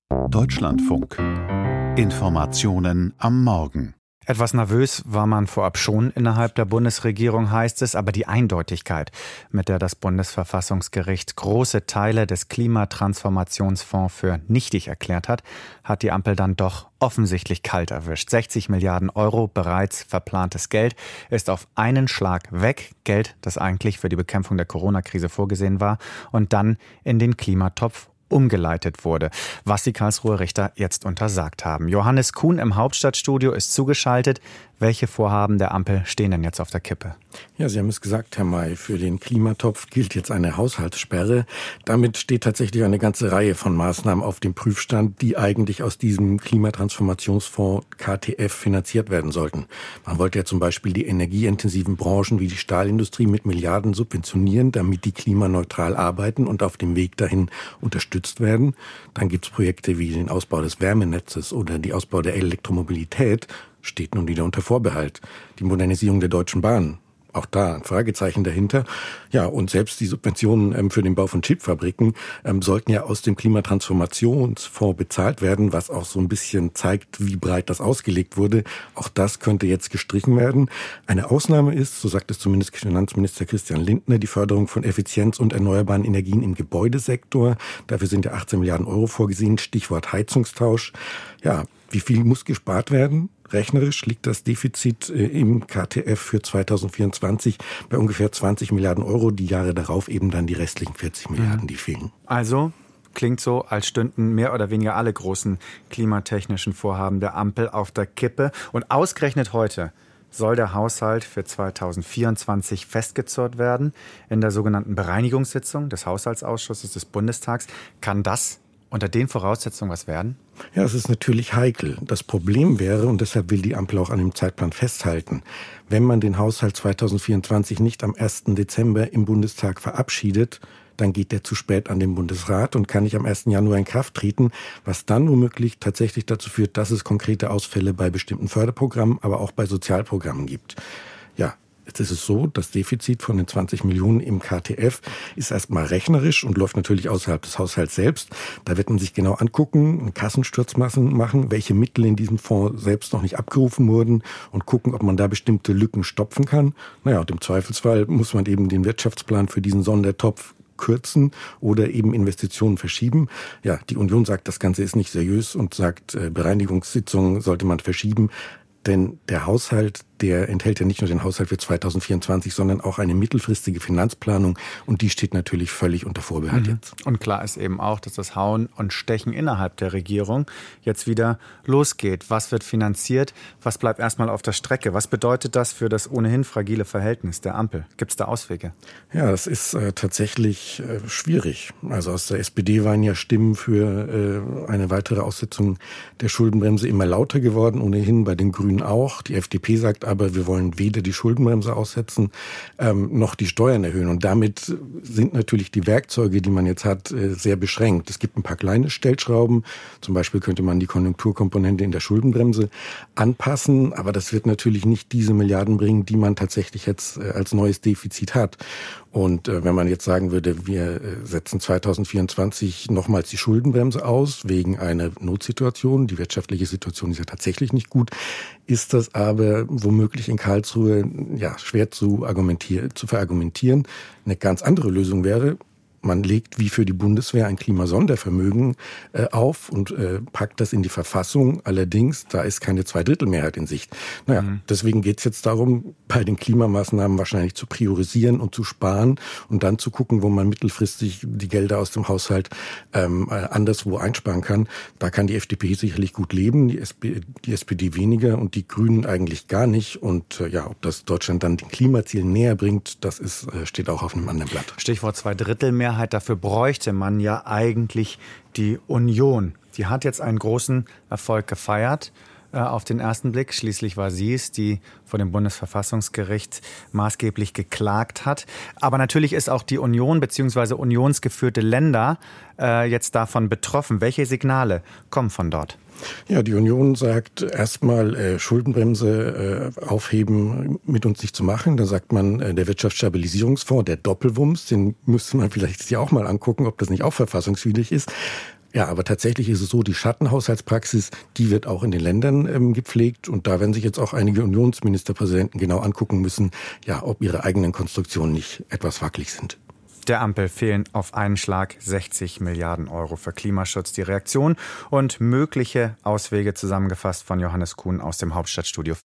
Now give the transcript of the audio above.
Deutschlandfunk. Informationen am Morgen. Etwas nervös war man vorab schon innerhalb der Bundesregierung, heißt es, aber die Eindeutigkeit, mit der das Bundesverfassungsgericht große Teile des Klimatransformationsfonds für nichtig erklärt hat, hat die Ampel dann doch offensichtlich kalt erwischt. 60 Milliarden Euro bereits verplantes Geld ist auf einen Schlag weg. Geld, das eigentlich für die Bekämpfung der Corona-Krise vorgesehen war und dann in den Klimatopf umgeleitet wurde, was die Karlsruher Richter jetzt untersagt haben. Johannes Kuhn im Hauptstadtstudio ist zugeschaltet. Welche Vorhaben der Ampel stehen denn jetzt auf der Kippe? Ja, Sie haben es gesagt, Herr May, für den Klimatopf gilt jetzt eine Haushaltssperre. Damit steht tatsächlich eine ganze Reihe von Maßnahmen auf dem Prüfstand, die eigentlich aus diesem Klimatransformationsfonds KTF finanziert werden sollten. Man wollte ja zum Beispiel die energieintensiven Branchen wie die Stahlindustrie mit Milliarden subventionieren, damit die klimaneutral arbeiten und auf dem Weg dahin unterstützt werden. Dann gibt es Projekte wie den Ausbau des Wärmenetzes oder die Ausbau der Elektromobilität. Steht nun wieder unter Vorbehalt. Die Modernisierung der Deutschen Bahn, auch da ein Fragezeichen dahinter. Ja, und selbst die Subventionen für den Bau von Chipfabriken sollten ja aus dem Klimatransformationsfonds bezahlt werden, was auch so ein bisschen zeigt, wie breit das ausgelegt wurde. Auch das könnte jetzt gestrichen werden. Eine Ausnahme ist, so sagt es zumindest Finanzminister Christian Lindner, die Förderung von Effizienz und erneuerbaren Energien im Gebäudesektor. Dafür sind ja 18 Milliarden Euro vorgesehen. Stichwort Heizungstausch. Ja, wie viel muss gespart werden? Rechnerisch liegt das Defizit im KTF für 2024 bei ungefähr 20 Milliarden Euro. Die Jahre darauf eben dann die restlichen 40 Milliarden, die fehlen. Also klingt so, als stünden mehr oder weniger alle großen klimatechnischen Vorhaben der Ampel auf der Kippe. Und ausgerechnet heute soll der Haushalt für 2024 festgezurrt werden. In der sogenannten Bereinigungssitzung des Haushaltsausschusses des Bundestags. Kann das unter den Voraussetzungen was werden? Ja, es ist natürlich heikel. Das Problem wäre, und deshalb will die Ampel auch an dem Zeitplan festhalten, wenn man den Haushalt 2024 nicht am 1. Dezember im Bundestag verabschiedet, dann geht der zu spät an den Bundesrat und kann nicht am 1. Januar in Kraft treten, was dann womöglich tatsächlich dazu führt, dass es konkrete Ausfälle bei bestimmten Förderprogrammen, aber auch bei Sozialprogrammen gibt. Ja. Jetzt ist es so, das Defizit von den 20 Millionen im KTF ist erstmal rechnerisch und läuft natürlich außerhalb des Haushalts selbst. Da wird man sich genau angucken, einen Kassensturz machen, welche Mittel in diesem Fonds selbst noch nicht abgerufen wurden und gucken, ob man da bestimmte Lücken stopfen kann. Naja, und im Zweifelsfall muss man eben den Wirtschaftsplan für diesen Sondertopf kürzen oder eben Investitionen verschieben. Ja, die Union sagt, das Ganze ist nicht seriös und sagt, Bereinigungssitzungen sollte man verschieben. Denn der Haushalt, der enthält ja nicht nur den Haushalt für 2024, sondern auch eine mittelfristige Finanzplanung. Und die steht natürlich völlig unter Vorbehalt jetzt. Und klar ist eben auch, dass das Hauen und Stechen innerhalb der Regierung jetzt wieder losgeht. Was wird finanziert? Was bleibt erstmal auf der Strecke? Was bedeutet das für das ohnehin fragile Verhältnis der Ampel? Gibt es da Auswege? Ja, das ist tatsächlich schwierig. Also aus der SPD waren ja Stimmen für eine weitere Aussetzung der Schuldenbremse immer lauter geworden, ohnehin bei den Grünen auch. Die FDP sagt aber, wir wollen weder die Schuldenbremse aussetzen, noch die Steuern erhöhen. Und damit sind natürlich die Werkzeuge, die man jetzt hat, sehr beschränkt. Es gibt ein paar kleine Stellschrauben. Zum Beispiel könnte man die Konjunkturkomponente in der Schuldenbremse anpassen. Aber das wird natürlich nicht diese Milliarden bringen, die man tatsächlich jetzt als neues Defizit hat. Und wenn man jetzt sagen würde, wir setzen 2024 nochmals die Schuldenbremse aus, wegen einer Notsituation, die wirtschaftliche Situation ist ja tatsächlich nicht gut, ist das aber womöglich in Karlsruhe ja schwer zu verargumentieren. Eine ganz andere Lösung wäre, man legt wie für die Bundeswehr ein Klimasondervermögen auf und packt das in die Verfassung. Allerdings, da ist keine Zweidrittelmehrheit in Sicht. Naja, deswegen geht es jetzt darum, bei den Klimamaßnahmen wahrscheinlich zu priorisieren und zu sparen und dann zu gucken, wo man mittelfristig die Gelder aus dem Haushalt anderswo einsparen kann. Da kann die FDP sicherlich gut leben, die SPD weniger und die Grünen eigentlich gar nicht. Und ja, ob das Deutschland dann den Klimazielen näher bringt, das steht auch auf einem anderen Blatt. Stichwort Zweidrittelmehrheit. Dafür bräuchte man ja eigentlich die Union. Die hat jetzt einen großen Erfolg gefeiert auf den ersten Blick. Schließlich war sie es, die vor dem Bundesverfassungsgericht maßgeblich geklagt hat. Aber natürlich ist auch die Union bzw. unionsgeführte Länder jetzt davon betroffen. Welche Signale kommen von dort? Ja, die Union sagt erstmal Schuldenbremse aufheben mit uns nicht zu machen. Da sagt man, der Wirtschaftsstabilisierungsfonds, der Doppelwumms, den müsste man vielleicht sich auch mal angucken, ob das nicht auch verfassungswidrig ist. Ja, aber tatsächlich ist es so, die Schattenhaushaltspraxis, die wird auch in den Ländern gepflegt. Und da werden sich jetzt auch einige Unionsministerpräsidenten genau angucken müssen, ja, ob ihre eigenen Konstruktionen nicht etwas wackelig sind. Der Ampel fehlen auf einen Schlag 60 Milliarden Euro für Klimaschutz. Die Reaktion und mögliche Auswege zusammengefasst von Johannes Kuhn aus dem Hauptstadtstudio.